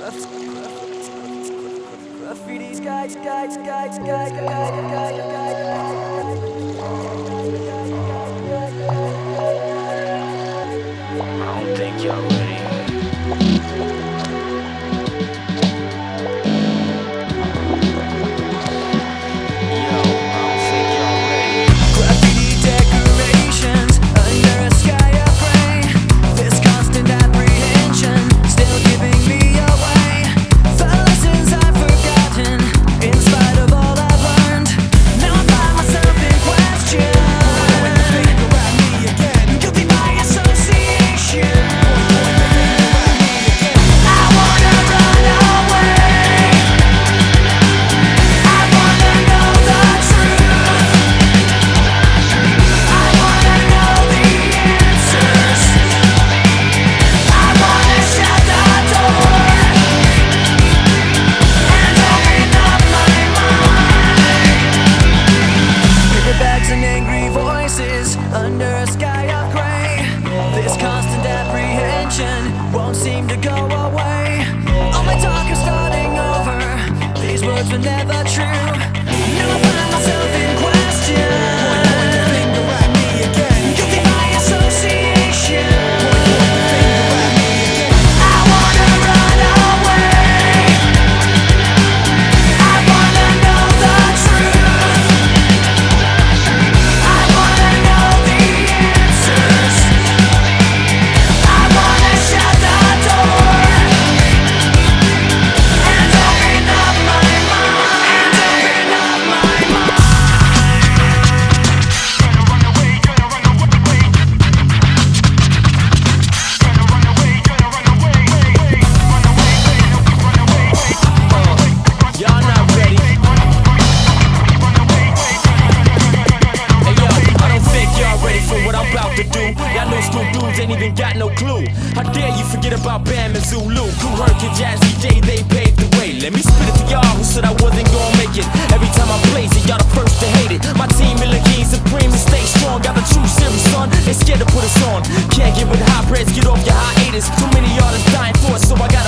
Graffiti's I don't think y'all ready. Yo, I don't think y'all ready. Graffiti decorations under a sky of gray. This constant apprehension still giving me away. The lessons I've forgotten, in spite of all I've learned. Now I find myself in question. Point the finger at me again. Guilty by association. I wanna run away. I wanna know the truth. I wanna know the answers. I wanna shut the door and open up my mind. Paper bags and angry voices under a sky of gray. This constant apprehension won't seem to go away. All my talk is starting over. These words were never true. Now I find myself in question. Point the finger at me again. Guilty by association. Point the finger at me again. I wanna run away. I wanna know the truth. I wanna know the answers. I wanna shut the door and open up my mind. And open up my mind. Y'all not ready. Hey yo, I don't think y'all ready for what I'm about to do. Y'all know school dudes ain't even got no clue. How dare you forget about Bam and Zulu? Kool Herc and Jazzy J, they paved the way. Let me spit it to y'all who said I wasn't gonna make it. Every time I blaze it, y'all the first to hate it. My team Milligan supreme and stay strong. Got the true series, son. They scared to put us on. Can't get with hybrids, get off your hiatus. Too many artists dying for us, so I got